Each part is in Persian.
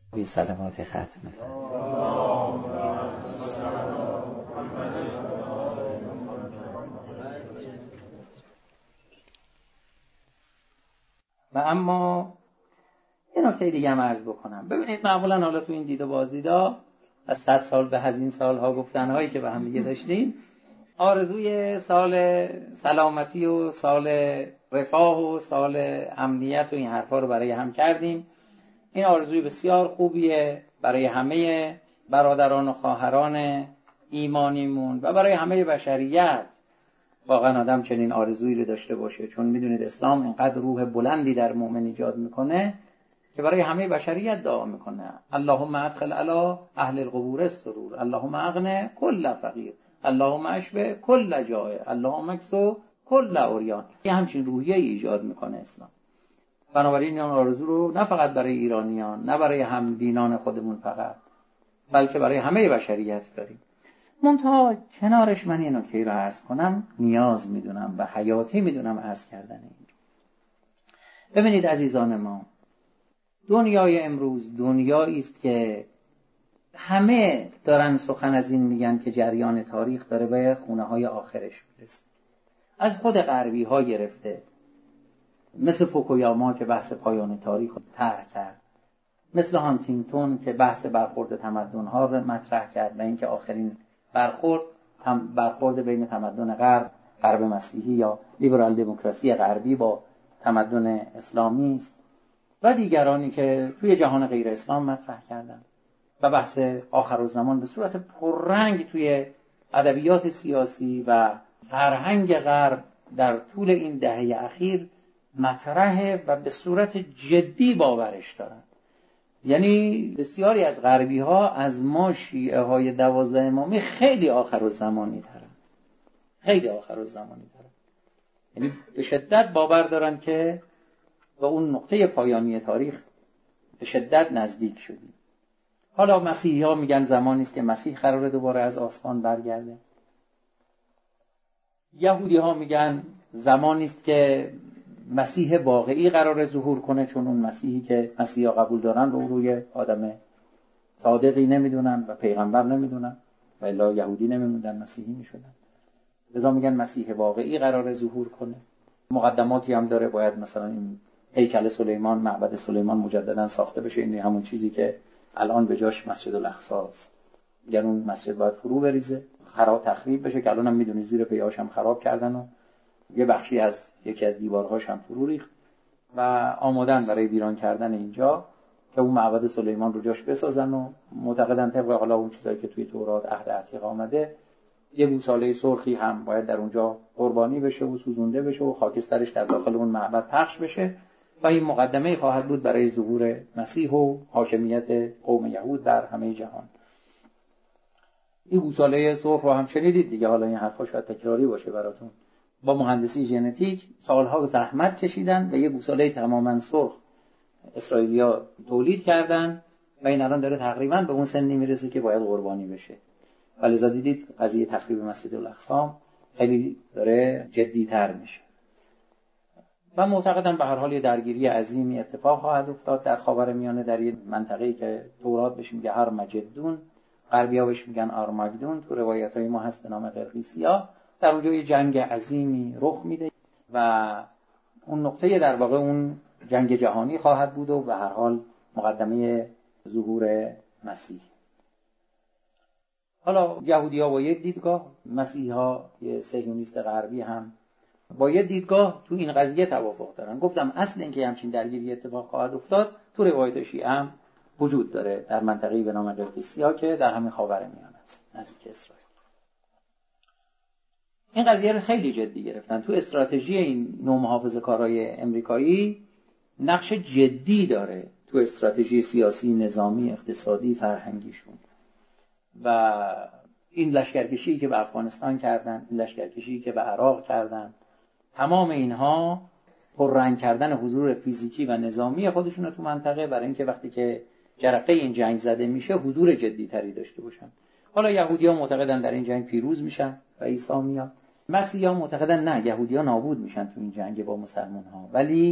بی سلامات ختم. و اما یه نکته دیگه هم عرض بکنم. ببینید معمولا حالا تو این دید و بازدیدا از 100 سال به از این سالها گفتنهایی که به هم دیگه داشتیم، آرزوی سال سلامتی و سال رفاه و سال امنیت و این حرفا رو برای هم کردیم. این آرزوی بسیار خوبیه برای همه برادران و خواهران ایمانیمون و برای همه بشریت. واقعا آدم چنین آرزویی رو داشته باشه، چون میدونید اسلام اینقدر روح بلندی در مؤمن ایجاد میکنه که برای همه بشریت دعا میکنه. اللهم ادخل علی اهل القبور السرور، اللهم اغن کل فقیر، اللهم اشبع کل جائع، اللهم اکسو کل عریان. این همچین روحیه ایجاد میکنه اسلام. بنابراین این آرزو رو نه فقط برای ایرانیان، نه برای همدینان خودمون فقط، بلکه برای همه بشریت داریم. منتها کنارش من این نکته رو عرض کنم، نیاز میدونم و حیاتی میدونم عرض کردن این. ببینید عزیزان ما، دنیای امروز دنیایی است که همه دارن سخن از این میگن که جریان تاریخ داره به خونه های آخرش میرسه. از خود غربی ها گرفته، مثل فوکویاما که بحث پایان تاریخ رو طرح کرد، مثل هانتینگتون که بحث برخورد تمدن ها رو مطرح کرد و اینکه آخرین برخورد بین تمدن غرب مسیحی یا لیبرال دموکراسی غربی با تمدن اسلامی است، و دیگرانی که توی جهان غیر اسلام مطرح کردن و بحث آخرالزمان به صورت پررنگ توی ادبیات سیاسی و فرهنگ غرب در طول این دهه اخیر مطرحه و به صورت جدی باورش دارن. یعنی بسیاری از غربی ها از ما شیعه های 12 امامی خیلی آخرالزمانی ترن، خیلی آخرالزمانی ترن. یعنی به شدت باور دارن که به اون نقطه پایانی تاریخ به شدت نزدیک شدیم. حالا مسیحی ها میگن زمانی است که مسیح قراره دوباره از آسمان برگرده. یهودی ها میگن زمانی است که مسیح واقعی قراره ظهور کنه، چون اون مسیحی که مسیحا قبول دارن رو روی آدم صادقی نمیدونن و پیغمبر نمیدونن، و الا یهودی نمیموندن مسیحی میشدن. لذا میگن مسیح واقعی قراره ظهور کنه. مقدماتی هم داره، باید مثلا این هیکل سلیمان، معبد سلیمان مجددا ساخته بشه. این همون چیزی که الان به جاش مسجد الاقصی است. میگن اون مسجد باید فرو بریزه، خراب تخریب بشه، که الان هم میدونید زیر پیاش هم خراب کردن و یه بخشی از یکی از دیوارهاش هم فرو ریخت و آمادن برای ویران کردن اینجا که اون معبد سلیمان رو جاش بسازن. و معتقدن طبق حالا اون چیزایی که توی تورات عهد عتیق آمده، یه گوساله سرخی هم باید در اونجا قربانی بشه و سوزونده بشه و خاکسترش در داخل اون معبد پخش بشه و این مقدمه خواهد بود برای ظهور مسیح و حاکمیت قوم یهود در همه جهان. این گوساله سرخ رو هم شنیدید دیگه، حالا این حرفا شاید تکراری باشه براتون. با مهندسی ژنتیک سالها زحمت کشیدن و یه گوساله تماما سرخ اسرائیلیا تولید کردن و این الان داره تقریبا به اون سنی میرسه که باید قربانی بشه. ولذا دیدید قضیه تخریب مسجد الاقصی خیلی داره جدی‌تر میشه و معتقدم به هر حال یه درگیری عظیمی اتفاق خواهد افتاد در خاورمیانه، در یه منطقه‌ای که تورات بهش میگه هرمجدون، غربی‌ها بهش میگن آرماگدون، تو روایت‌های ما هست به نام قرقیسیا. در اونجا یه جنگ عظیمی رخ میده و اون نقطه در واقع اون جنگ جهانی خواهد بود و به هر حال مقدمه ظهور مسیح. حالا یهودی‌ها با یک دیدگاه، مسیحی‌ها یه صهیونیست غربی هم با یک دیدگاه تو این قضیه توافق دارن. گفتم اصل اینکه همچین درگیری اتفاق خواهد افتاد تو روایت شیعه هم وجود داره در منطقه‌ای به نام قرقیسیا که در همین خاورمیانه است نزدیک اسرائیل. این قضیه رو خیلی جدی گرفتن. تو استراتژی این نوع محافظه‌کارای امریکایی نقش جدی داره تو استراتژی سیاسی، نظامی، اقتصادی، فرهنگیشون. و این لشکرکشی که به افغانستان کردن، این لشکرکشی که به عراق کردن، تمام اینها پررنگ کردن حضور فیزیکی و نظامی خودشون تو منطقه، برای اینکه وقتی که جرقه این جنگ زده میشه حضور جدی تری داشته باشن. حالا یهودی‌ها معتقدن در این جنگ پیروز میشن و عیسی میاد. مسیحی‌ها معتقدن نه، یهودی‌ها نابود میشن تو این جنگ با مسلمان‌ها. ولی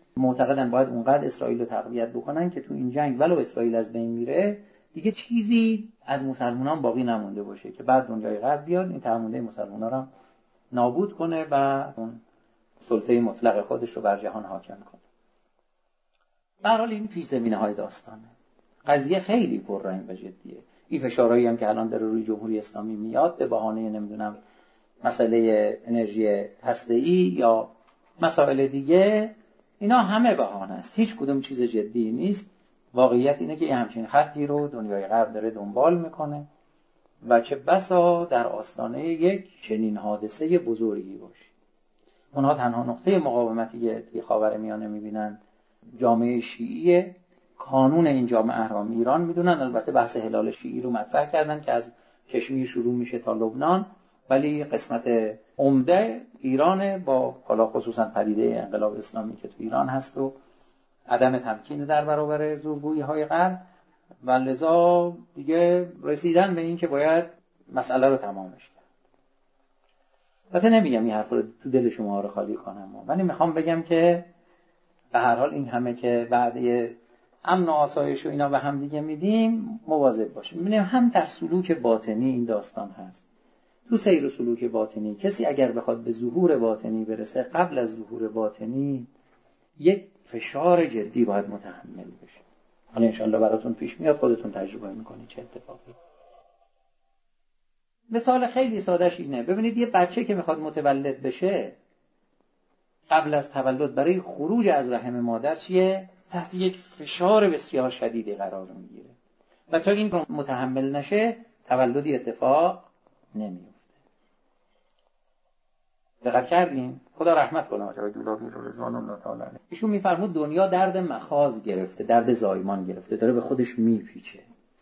معتقدن باید اونقدر اسرائیل رو تقویت بکنن که تو این جنگ ولو اسرائیل از بین میره دیگه چیزی از مسلمانان باقی نمونده باشه که بعد دنیای غرب بیاد این تعامله مسلمانان رو نابود کنه و اون سلطه مطلق خودش رو بر جهان حاکم کنه. به هر حال این پیش زمینه‌های داستانه. قضیه خیلی پررنگ و جدیه. این فشارهایی هم که الان داره روی جمهوری اسلامی میاد به بهانه نمیدونم مسئله انرژی هسته‌ای یا مسائل دیگه، اینا همه بهانه است، هیچ کدوم چیز جدی نیست. واقعیت اینه که همچین خطی رو دنیای غرب داره دنبال میکنه و چه بسا در آستانه یک چنین حادثه بزرگی باشه. اونها تنها نقطه مقاومتی که توی خاورمیانه میبینن جامعه شیعیه، کانون این جامعه احرام ایران میدونن. البته بحث هلال شیعی رو مطرح کردن که از کشمیر شروع میشه تا لبنان، ولی قسمت عمده ایرانه با حالا خصوصا پدیده انقلاب اسلامی که تو ایران هست و عدم تمکین در برابر زورگویی های غرب، و لذا دیگه رسیدن به این که باید مسئله رو تمامش کرد. البته نمیگم این حرف رو تو دل شما رو خالی کنم، ولی میخوام بگم که به هر حال این همه که بعد امن و آسایش و اینا به هم دیگه میدیم مواظب باشیم. میبینیم هم در سلوک باطنی این داستان هست. تو سیر و سلوک باطنی کسی اگر بخواد به ظهور باطنی برسه، قبل از ظهور باطنی یک فشار جدی باید متحمل بشه. حالا انشالله براتون پیش میاد، خودتون تجربه میکنید چه اتفاقی. مثال خیلی سادهش اینه، ببینید یه بچه که میخواد متولد بشه، قبل از تولد برای خروج از رحم مادر چیه؟ تحت یک فشار بسیار شدیدی قرار میگیره و تا این رو متحمل نشه تولدی اتفاق نمیفته. دقت کردین؟ خدا رحمت کنه آقای دولابی رو رضوان الله تعالی علیه. ایشون میفرمود دنیا درد مخاض گرفته، درد زایمان گرفته، داره به خودش میپیچه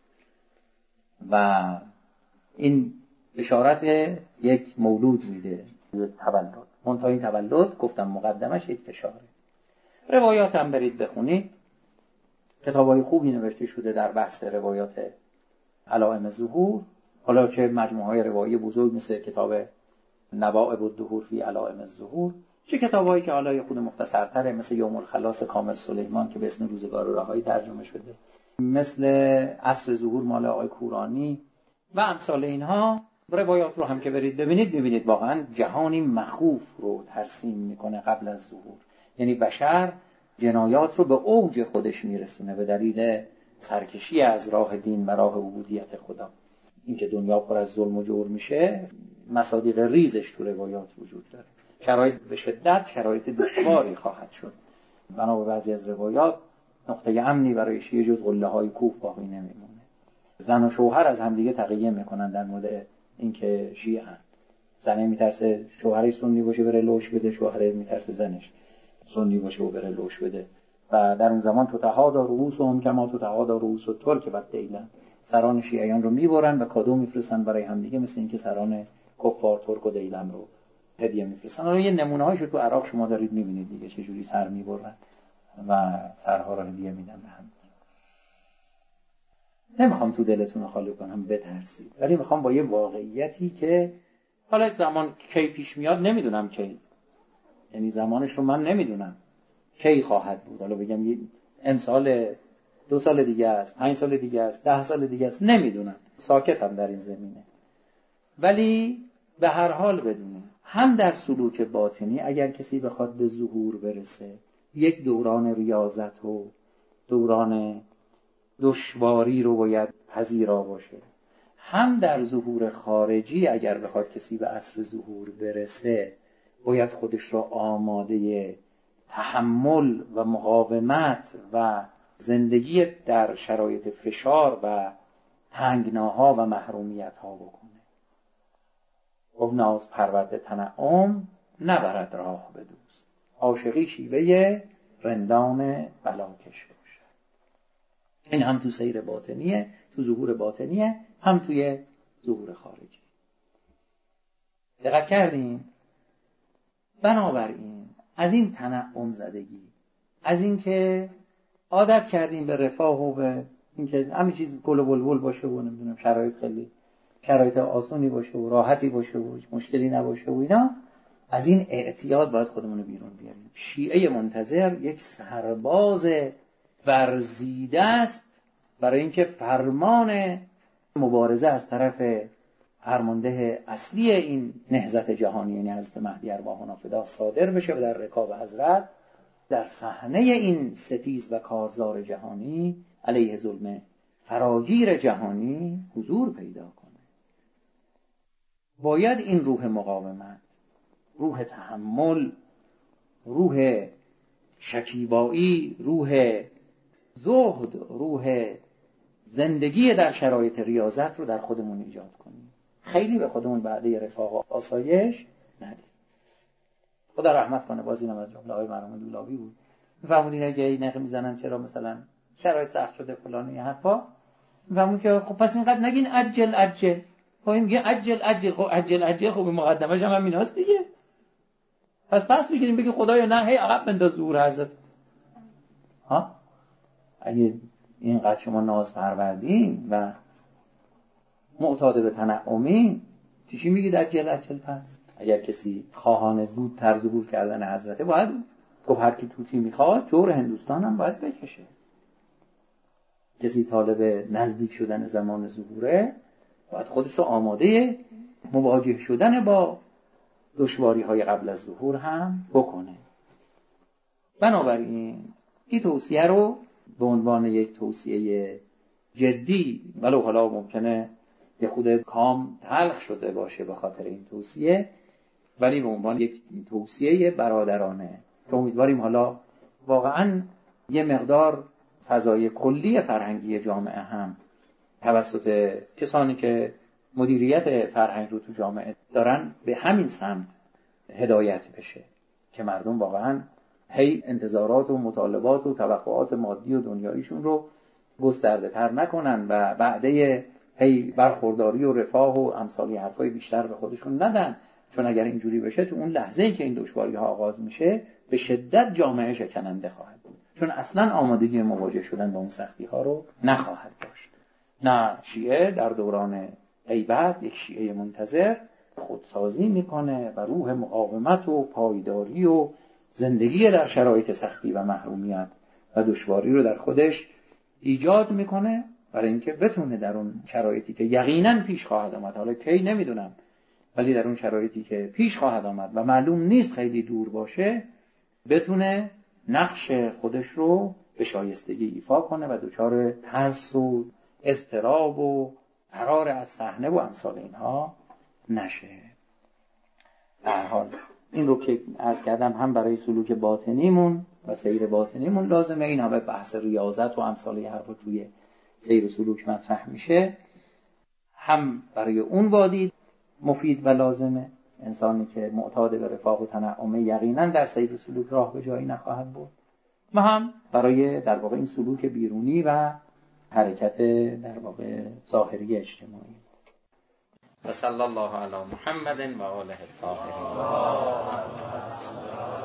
و این بشارت یک مولود میده، یک تولد. منتها این تولد گفتم مقدمش یک فشاره. روایات هم برید بخونید، کتابای خوبی نوشته شده در بحث روایات علائم ظهور، حالا چه مجموعه روایی بزرگ مثل کتاب نوائب الدهور فی علائم الظهور، چه کتابایی که حالا خود مختصرتره مثل یوم الخلاص کامل سلیمان که به اسم روزگار رهایی ترجمه شده، مثل عصر ظهور مال آقای کورانی و امثال اینها. روایات رو هم که برید ببینید میبینید واقعا جهانی مخوف رو ترسیم میکنه قبل از ظهور. یعنی بشر جنایات رو به اوج خودش میرسونه به دلیل سرکشی از راه دین و راه عبودیت خدا. اینکه دنیا پر از ظلم و جور میشه مصادیق ریزش تو روایات وجود داره. شرایط به شدت شرایط دشواری خواهد شد. بنا به بعضی از روایات نقطه امنی برای شیعه جز قله های کوه باقی نمیمونه. زن و شوهر از همدیگه تقیه میکنن در مورد اینکه شیعه هستند. زنه میترسه شوهرش سنی باشه بره لوش بده، شوهر میترسه زنش سنی باشه و بره لوش بده. و در اون زمان تتحادا رؤوسهم کما تتحادا رؤوس الترک بدیلا، سران شیعیان رو میبرن و کادو میفرستن برای همدیگه، مثل اینکه سران کفار ترک و دیلم رو هدیه میفرستن. اون یه نمونه‌هاشو تو عراق شما دارید میبینید دیگه، چه جوری سر میبرن و سرها رو هدیه میدن به هم. نمیخوام تو دلتون رو خالی کنم بترسید، ولی میخوام با یه واقعیتی که حالا زمان کی پیش میاد نمیدونم کی، یعنی زمانش رو من نمیدونم کی خواهد بود، حالا بگم امسال 2 سال دیگه است، 5 سال دیگه است، 10 سال دیگه است، نمیدونم، ساکتم در این زمینه. ولی به هر حال بدونیم هم در سلوک باطنی اگر کسی بخواد به ظهور برسه، یک دوران ریاضت و دوران دشواری رو باید پذیرا باشه. هم در ظهور خارجی اگر بخواد کسی به عصر ظهور برسه باید خودش رو آماده تحمل و مقاومت و زندگی در شرایط فشار و تنگناها و محرومیت‌ها بکنه. گفت ناز پرورد تنعم نبرد راه به دوست، عاشقی شیوه رندان بلاکش باشه. این هم تو سیر باطنیه، تو ظهور باطنیه، هم توی ظهور خارجی. دقت کردین؟ بنابراین از این تنعم زدگی، از این که عادت کردیم به رفاه و به اینکه همه چیز گل و بلبل باشه و نمیدونم شرایط خیلی شرایط آسونی باشه و راحتی باشه و مشکلی نباشه و اینا، از این اعتیاد باید خودمون رو بیرون بیاریم. شیعه منتظر یک سرباز ورزیده است برای اینکه فرمان مبارزه از طرف فرمانده اصلی این نهضت جهانی، یعنی حضرت مهدی ارواحنا فدا، صادر بشه و در رکاب حضرت در صحنه این ستیز و کارزار جهانی علیه ظلم فراگیر جهانی حضور پیدا کنه. باید این روح مقاومت، روح تحمل، روح شکیبایی، روح زهد، روح زندگی در شرایط ریاضت رو در خودمون ایجاد کنیم. خیلی به خودمون بعده رفاه و آسایش ندیم. خدا رحمت کنه. باز اینم از جمله های مرحوم دولاوی بود. میفهمون اگه نقه میزنن چرا مثلا شرایط سخت شده فلان این حرفا، میفهمون که خب پس اینقدر نگین عجل عجل. خب این میگه عجل عجل، خب عجل عجل خب مقدمش هم ایناست دیگه. پس میگیریم بگی خدایا نه هی عقب بنداز ظهور حضرت. ها اگه اینقدر شما ناز پروردین و معتاد به تنعمی، چی میگید عجل عجل؟ پس اگر کسی خواهان زودتر ظهور کردن حضرته، باید گفت هر کی توتی میخواد جور هندوستان هم باید بکشه. کسی طالب نزدیک شدن زمان ظهوره، باید خودش رو آماده مواجه شدن با دشواری های قبل از ظهور هم بکنه. بنابراین این توصیه رو به عنوان یک توصیه جدی، ولو حالا ممکنه یه خود کام تلخ شده باشه به خاطر این توصیه، ولی به عنوان یک توصیه برادرانه که امیدواریم حالا واقعا یه مقدار فضای کلی فرهنگی جامعه هم توسط کسانی که مدیریت فرهنگ رو تو جامعه دارن به همین سمت هدایت بشه که مردم واقعا هی انتظارات و مطالبات و توقعات مادی و دنیاییشون رو گسترده تر نکنن و بعده هی برخورداری و رفاه و امثالی حرفای بیشتر به خودشون ندن. چون اگر اینجوری بشه تو اون لحظه‌ای که این دشواری ها آغاز میشه به شدت جامعه شکننده خواهد بود، چون اصلا آمادگی مواجه شدن با اون سختی ها رو نخواهد داشت. نه، شیعه در دوران غیبت یک شیعه منتظر خودسازی میکنه و روح مقاومت و پایداری و زندگی در شرایط سختی و محرومیت و دشواری رو در خودش ایجاد میکنه برای اینکه بتونه در اون شرایطی که یقینا پیش خواهد آمد، حالا کی نمیدونم، ولی در اون شرایطی که پیش خواهد آمد و معلوم نیست خیلی دور باشه، بتونه نقش خودش رو به شایستگی ایفا کنه و دچار ترس و اضطراب و فرار از صحنه و امثال اینها نشه. به هر حال این رو که عرض کردم هم برای سلوک باطنیمون و سیر باطنیمون لازمه. این همه بحث ریاضت و امثال حرفا توی سیر و سلوک مطرح میشه، هم برای اون وادی مفید و لازمه. انسانی که معتاد به رفاه و تنعمه یقینا در سیر و سلوک راه به جایی نخواهد برد، و هم برای در واقع این سلوک بیرونی و حرکت در واقع ظاهری اجتماعی. و صلی الله علی محمد و آله الطاهرین.